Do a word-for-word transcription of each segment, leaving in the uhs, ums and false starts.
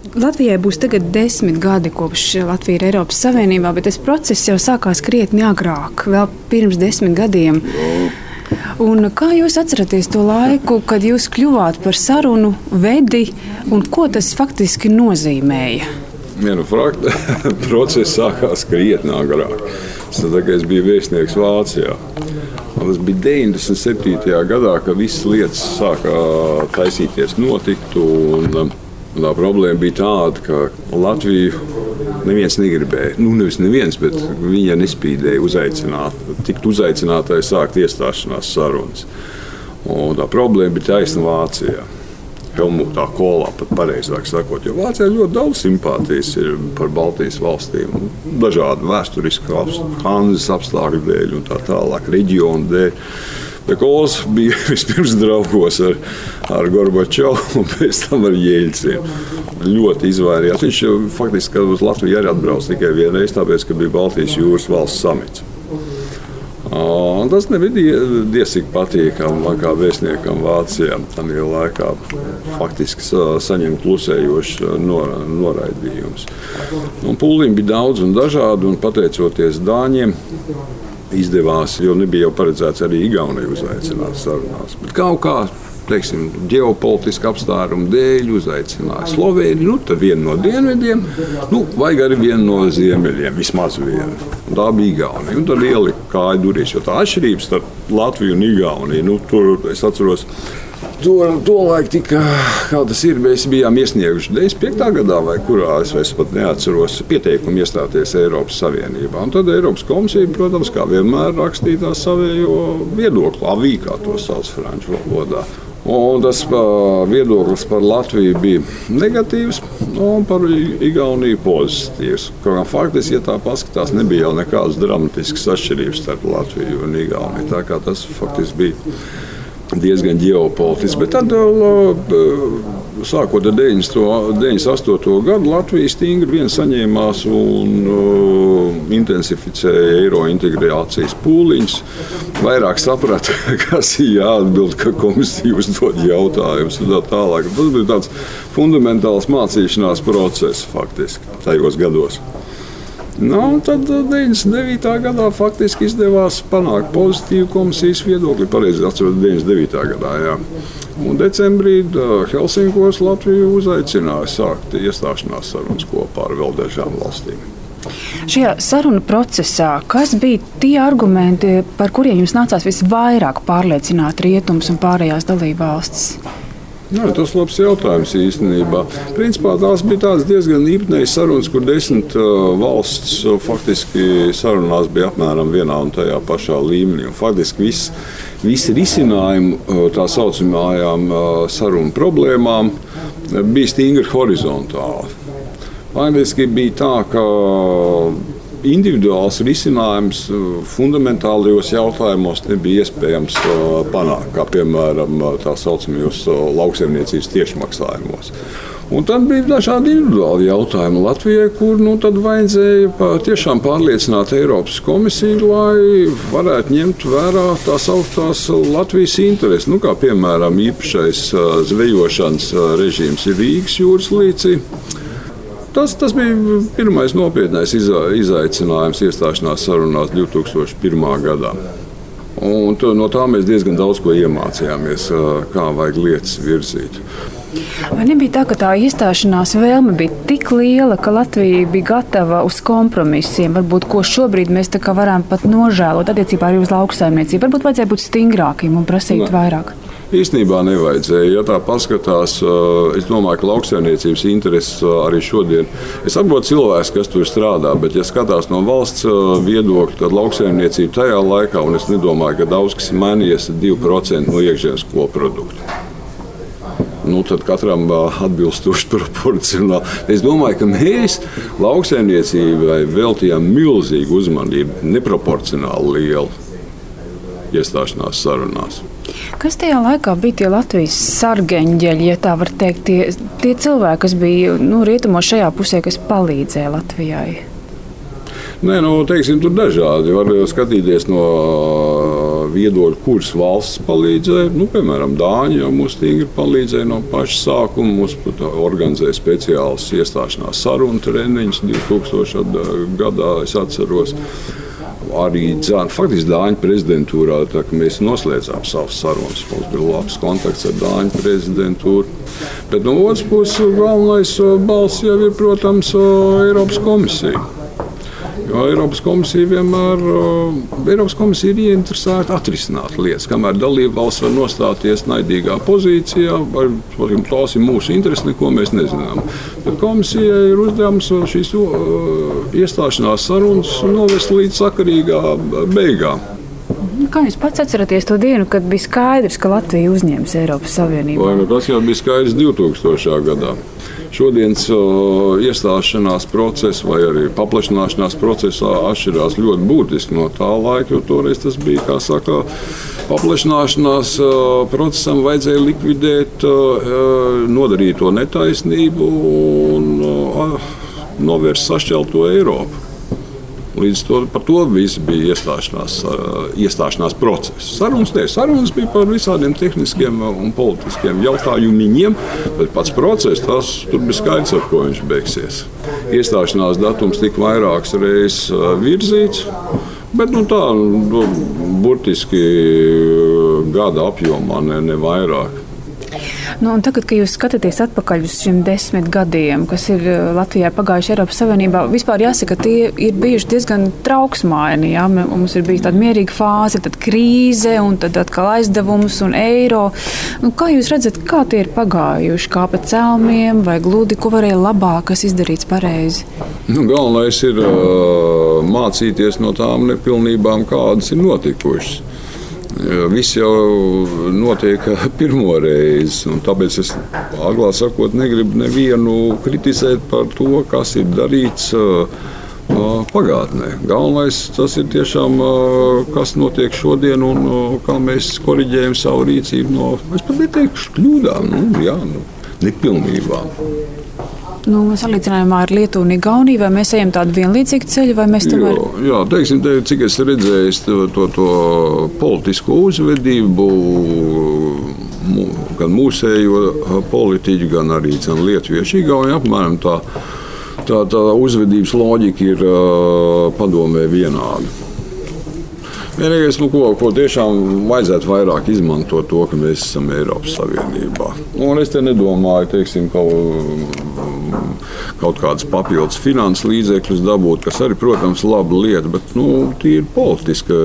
Latvijai būs tagad desmit gadi, kopš Latvija ir Eiropas Savienībā, bet tas process jau sākās krietni agrāk, vēl pirms desmit gadiem. Un kā jūs atceraties to laiku, kad jūs kļuvāt par sarunu vedi, un ko tas faktiski nozīmēja? Ja, nu, process sākās krietni agrāk. Tad, kad es biju vēstnieks Vācijā, tas bija deviņdesmit septītajā gadā, kad visas lietas sāka taisīties notikt. Un, tā problēma bija tāda, ka Latviju neviens negribēja. Nu, nevis neviens, bet viņa nespīdēja uzaicināt, tikt uzaicinātai sākt iestāšanās sarunas. Un tā problēma bija taisna Vācijā. Helmutā Kolā, pat pareizāk sakot, jo Vācijā ļoti daudz simpātijas ir par Baltijas valstīm. Dažādu vēsturisku Hanzas apstākļu dēļ un tā tālāk, reģionu dēļ. Bet Kols bija vispirms draugos ar, ar Gorbačovu un pēc tam ar Jeļcinu. Ļoti izvairījās. Viņš faktiski uz Latviju arī atbrauc tikai vienreiz, tāpēc, ka bija Baltijas jūras valsts samits. Un tas nebija diezīgi patīkami man kā vēstniekam Vācijā. Tajā laikā faktiski saņemt klusējošs noraidījums. Pūliņi bija daudz un dažādi, un pateicoties Dāņiem, izdevās, jo nebija jau paredzēts arī Igauniju uzaicināt sarunās. Bet kaut kā, teiksim, ģeopolitiska apstākļu dēļ uzaicināja Slovēniju, nu, tad vienu no dienvidiem, nu, vajag arī vienu no ziemeļiem, vismaz vienu. Un tā bija Igaunija. Un tad ielika kāju durīs, jo tā atšķirības starp Latviju un Igauniju, nu, tur es atceros, Tur tolaik tika, kā tas ir, mēs bijām iesnieguši deviņdesmit piektā gadā, vai kurā es vairs pat neatceros, pieteikumu iestāties Eiropas Savienībā. Un tad Eiropas komisija, protams, kā vienmēr rakstīja tā savējo viedokli, avī, kā to sauc franču valodā. Un tas viedoklis par Latviju bija negatīvs, un par Igauniju pozitīvs. Kaut faktiski, ja tā paskatās, nebija jau nekādas dramatiskas atšķirības starp Latviju un Igauniju. Tā kā tas faktiski bija diezgan ģeopolitisks. Bet tad, sākot ar deviņdesmit astoto gadu, Latvija stingri vien saņēmās un uh, intensificēja eiro integrācijas pūliņus. Vairāk saprata, kas ir jāatbild, ka komisija uzdod jautājumus un tā tālāk. Tas bija tāds fundamentāls mācīšanās process faktiski tajos gados. Nu, tad deviņdesmit devītā gadā faktiski izdevās panākt pozitīvu komisijas viedokli. Pareizi atceros, deviņdesmit devītā gadā. Jā. Un decembrī Helsinkos Latviju uzaicināja sākt iestāšanās sarunas kopā ar vēl dažām valstīm. Šajā sarunu procesā, kas bija tie argumenti, par kuriem jums nācās visvairāk pārliecināt rietumus un pārējās dalībvalstis? Jā, tas ir labs jautājums īstenībā. Principā tās bija diezgan īpatnējas sarunas, kur desmit uh, valsts uh, faktiski sarunās bija apmēram vienā un tajā pašā līmenī. Un faktiski viss, visi risinājumi uh, tā saucamajām uh, sarunu problēmām uh, bija stingri horizontāli. Faktiski bija tā, ka individuāls risinājums fundamentālajos jautājumos nebija iespējams panākt, kā piemēram tā saucamajos lauksaimniecības tiešmaksājumos. Un tad bija dažādi individuāli jautājumi Latvijai, kur nu, tad vajadzēja tiešām pārliecināt Eiropas komisiju, lai varētu ņemt vērā tās augstās Latvijas intereses. Nu, kā piemēram īpašais zvejošanas režīms ir Rīgas jūras līcī. Tas, tas bija pirmais nopietnais izaicinājums iestāšanās sarunās divi tūkstoši pirmā gadā. Un to, no tā mēs diezgan daudz ko iemācījāmies, kā vajag lietas virzīt. Vai nebija tā, ka tā iestāšanās vēlme bija tik liela, ka Latvija bija gatava uz kompromisiem, varbūt ko šobrīd mēs tā kā varam pat nožēlot attiecībā arī uz lauksaimniecību? Varbūt vajadzēja būt stingrākiem un prasīt ne. vairāk? Īstenībā nevajadzēja. Ja tā paskatās, es domāju, ka lauksaimniecības intereses arī šodien. Es saprotu cilvēks, kas tur strādā, bet ja skatās no valsts viedokļa, tad lauksaimniecība tajā laikā, un es nedomāju, ka daudz kas ir mainījies, ir divi procenti no iekšzemes koprodukta. Nu, tad katram atbilstoši proporcionāli. Es domāju, ka mēs lauksaimniecībai veltījām milzīgu uzmanību, neproporcionāli lielu iestāšanās sarunās. Kas tajā laikā bija tie Latvijas sargeņģeļi, ja tā var teikt, tie, tie cilvēki, kas bija nu, rietumos šajā pusē, kas palīdzēja Latvijai? Nē, nu, teiksim, tur dažādi. Var skatīties no viedoļu, kuras valsts palīdzēja. Nu, piemēram, Dāņi jau mums stingri palīdzēja no paša sākuma. Mums pat organizēja speciālas iestāšanās sarunu treniņus divtūkstošajā gadā, es atceros. Arī faktiski Dāņu prezidentūrā mēs noslēdzām savas sarunas. Mums bija labs kontakts ar Dāņu prezidentūru. Bet no otras puses galvenais balss jau ir, protams, Eiropas komisija. Jo Eiropas komisija vienmēr Eiropas komisija ir ieinteresēta atrisināt lietas. Kamēr dalība valsts var nostāties naidīgā pozīcijā, vai tās ir mūsu interesi, neko mēs nezinām. Bet komisijai ir uzdevums šīs iestāšanās sarunas novest līdz sakarīgā beigām. Kā jūs pats atceraties to dienu, kad bija skaidrs, ka Latvija uzņems Eiropas Savienībā? Vai, nu, tas jau bija skaidrs divtūkstošajā gadā. Šodienas uh, iestāšanās process vai arī paplašināšanās procesā atšķirās ļoti būtiski no tā laika, jo toreiz tas bija, kā saka, paplašināšanās uh, procesam vajadzēja likvidēt uh, nodarīto netaisnību un uh, novērst sašķelto Eiropu. Līdz to, par to viss bija iestāšanās, iestāšanās process. Sarunas, ne, sarunas bija par visādiem tehniskiem un politiskiem jautājumiem, bet pats process, tas tur bija skaidrs, ar ko viņš beigsies. Iestāšanās datums tika vairākas reizes virzīts, bet nu, tā nu, burtiski gada apjomā, ne, ne vairāk. Nu, tagad, kad jūs skatāties atpakaļ uz šiem desmit gadiem, kas ir Latvijā pagājuši Eiropas Savienībā, vispār jāsaka, ka tie ir bijuši diezgan trauksmaini. Ja? Mums ir bijusi tāda mierīga fāze, tad krīze, un tad atkal aizdevums un eiro. Nu, kā jūs redzat, kā tie ir pagājuši? Kā pa celmiem vai gludi, ko varēja labāk, kas izdarīts pareizi? Nu, galvenais ir uh, mācīties no tām nepilnībām, kādas ir notikušas. Viss jau notiek pirmo reizi, un tāpēc es, atklāti sakot, negribu nevienu kritizēt par to, kas ir darīts pagātnē. Galvenais tas ir tiešām, kas notiek šodien un kā mēs koriģējam savu rīcību no, es pat neteikšu kļūdām, nu, jā, nu, nepilnībām. Nu, salīdzinājumā ar Lietuvu un Igauniju, vai mēs ejam tādu vienlīdzīgu ceļu, vai mēs tomēr... Jā, jā teiksim, te, cik es redzēju to, to, to politisko uzvedību, gan mūsējo politiķu, gan arī gan lietuviešu Igauniju, apmēram tā, tā, tā uzvedības loģika ir uh, padomē vienāda. Vienīgais, nu, ko, ko tiešām vajadzētu vairāk izmantot, to, ka mēs esam Eiropas Savienībā. Un es te nedomāju, teiksim, kaut, kaut kādas papildus finanses līdzekļus dabūt, kas arī, protams, laba lieta, bet nu, tīri politiski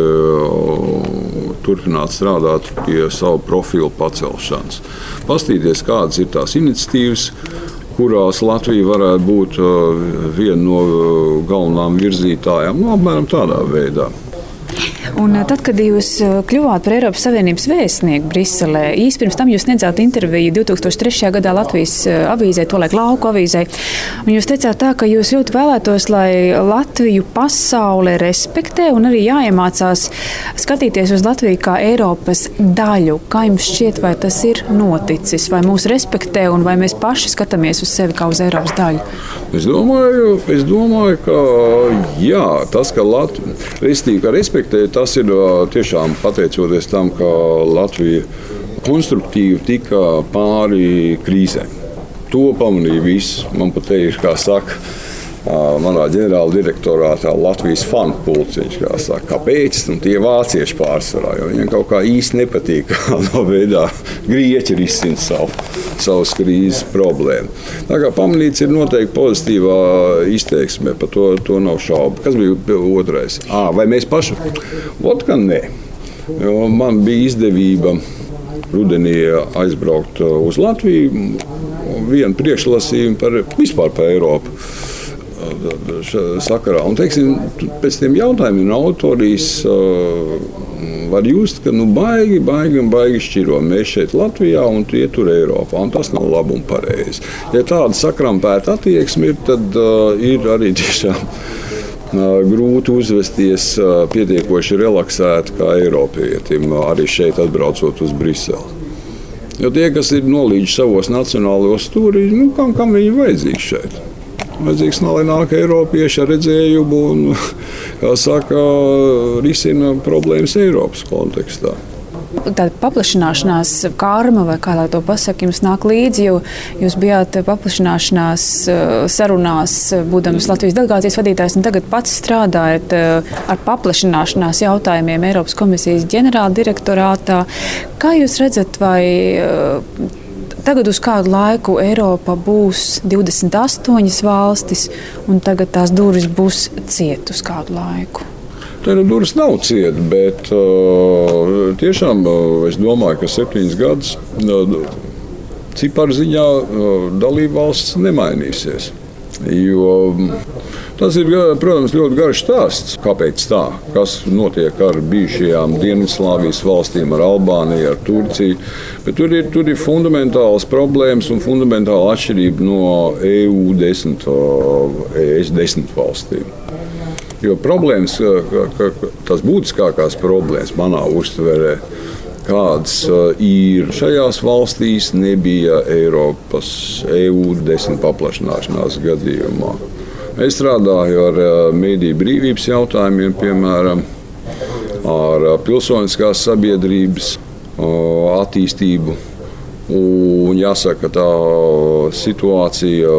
turpināt strādāt pie savu profilu pacelšanas. Pastīties, kādas ir tās iniciatīvas, kurās Latvija varētu būt viena no galvenām virzītājām, nu, apmēram tādā veidā. Un tad, kad jūs kļuvāt par Eiropas Savienības vēstnieku Briselē, īsi pirms tam jūs sniedzāt interviju divi tūkstoši trešajā gadā Latvijas avīzē, tolaik Lauku avīzē. Un jūs teicāt tā, ka jūs ļoti vēlētos, lai Latviju pasaule respektē un arī jāiemācās skatīties uz Latviju kā Eiropas daļu. Kā jums šķiet, vai tas ir noticis, vai mūs respektē un vai mēs paši skatāmies uz sevi kā uz Eiropas daļu? Es domāju, es domāju ka jā, tas, ka Latvija restīvi, ka respektē, tas ir tiešām pateicoties tam, ka Latvija konstruktīvi tika pāri krīzēm. To pamanīja viss. Man pat te ir, kā saka, manā ģenerāla direktorātā Latvijas fanu pulciņš, kā saka, kāpēc, un tie vācieši pārsvarā, jo viņiem kaut kā īsti nepatīk, kādā veidā grieķi risina savu, savas krīzes problēmu. Tā kā pamanīts ir noteikti pozitīvā izteiksmē, par to, to nav šaubu. Kas bija otrais? À, vai mēs paši? Ot, ka nē. Jo man bija izdevība rudenī aizbraukt uz Latviju, vienu priekšlasījumu par vispār par Eiropu. Sakarā. Un, teiksim, pēc tiem jautājumiem no autorijas uh, var just, ka nu, baigi, baigi un baigi šķiro. Mēs šeit Latvijā un tie tur Eiropā, un tas nav labi un pareizi. Ja tāda sakrampēta attieksme ir, tad uh, ir arī tiešām uh, grūti uzvesties uh, pietiekoši relaksēti kā Eiropietim, uh, arī šeit atbraucot uz Briseli. Jo tie, kas ir nolīdzi savos nacionālajos stūrī, nu, kam, kam viņi vajadzīgi šeit? vajadzīgs, lai nāk Eiropieši ar redzējumu un, kā saka, risina problēmas Eiropas kontekstā. Tāda paplašināšanās karma, vai kā lai to pasaka, jums nāk līdzi, jo jūs bijāt paplašināšanās sarunās, būdams Latvijas delegācijas vadītājs, un tagad pats strādājat ar paplašināšanās jautājumiem Eiropas komisijas ģenerāla direktorātā. Kā jūs redzat, vai tagad uz kādu laiku Eiropa būs divdesmit astoņas valstis, un tagad tās durvis būs ciet uz kādu laiku? Tā nu, durvis nav cieta, bet uh, tiešām uh, es domāju, ka septiņas gadus uh, ciparu ziņā uh, dalībvalsts nemainīsies. Jo tas ir, protams, ļoti garš stāsts. Kāpēc tā? Kas notiek ar bijušajām Dienvidslāvijas valstīm, ar Albāniju, ar Turciju? Bet tur ir, tur ir fundamentālas problēmas un fundamentāla atšķirība no E U desmit, E S desmit valstīm. Jo problēmas, tās būtiskākās problēmas manā uztverē, kādas ir šajās valstīs, nebija Eiropas E U desmit paplašināšanās gadījumā. Es strādāju ar mediju brīvības jautājumiem, piemēram, ar pilsoniskās sabiedrības attīstību. Un jāsaka, tā situācija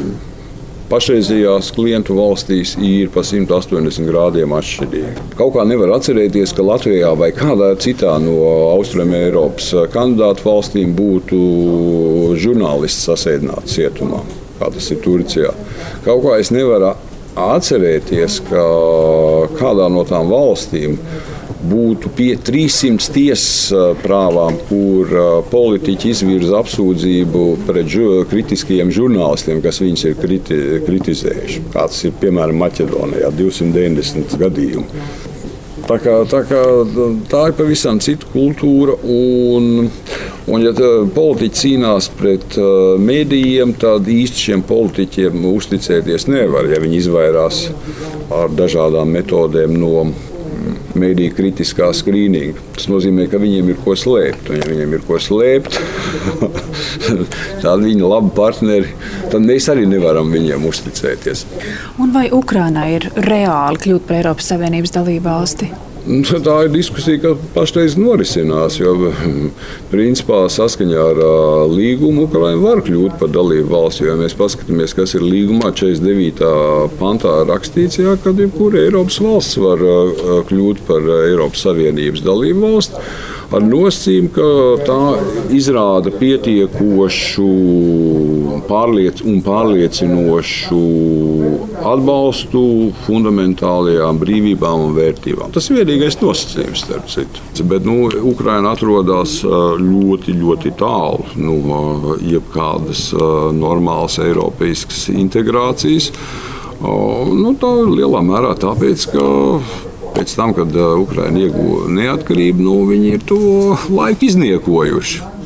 pašreizējās klientu valstīs ir pa simt astoņdesmit grādiem atšķirīga. Kaut kā nevar atcerēties, ka Latvijā vai kādā citā no Austrumē Eiropas kandidātu valstīm būtu žurnālists sasēdināts cietumā, kā tas ir Turcijā. Kaut kā es nevaru atcerēties, ka kādā no tām valstīm būtu pie trīssimti tiesas prāvām, kur politiķi izvirza apsūdzību pret žu, kritiskajiem žurnālistiem, kas viņus ir kriti, kritizējuši. Kā tas ir, piemēram, Maķedonijā, divsimt deviņdesmit gadījumi. Tā, kā, tā, kā, tā ir pavisam cita kultūra, un, un ja politiķi cīnās pret medijiem, tad īsti šiem politiķiem uzticēties nevar, ja viņi izvairās ar dažādām metodēm no mediju kritiskā skrīninga. Tas nozīmē, ka viņiem ir ko slēpt. Un, ja viņiem ir ko slēpt, tad viņi ir labi partneri, tad mēs arī nevaram viņiem uzticēties. Un vai Ukrainai ir reāli kļūt par Eiropas Savienības dalību valsti? Tā ir diskusija, kas pašreiz norisinās, jo principā saskaņā ar līgumu Ukraina var kļūt par dalību valsti. Ja mēs paskatāmies, kas ir līgumā četrdesmit devītā pantā rakstīts, jā, kad jebkura Eiropas valsts var kļūt par Eiropas Savienības dalību valsti, ar nosacījumu, ka tā izrāda pietiekošu pārliec un pārliecinošu atbalstu fundamentālajām brīvībām un vērtībām. Tas ir vienīgais nosacījums, starp citu. Bet nu, Ukraina atrodas ļoti, ļoti tālu no jebkādas normālas eiropeiskas integrācijas. Nu, tā lielā mērā tāpēc, ka pēc tam, kad Ukraina ieguva neatkarību, nu, viņi ir to laiku izniekojuši.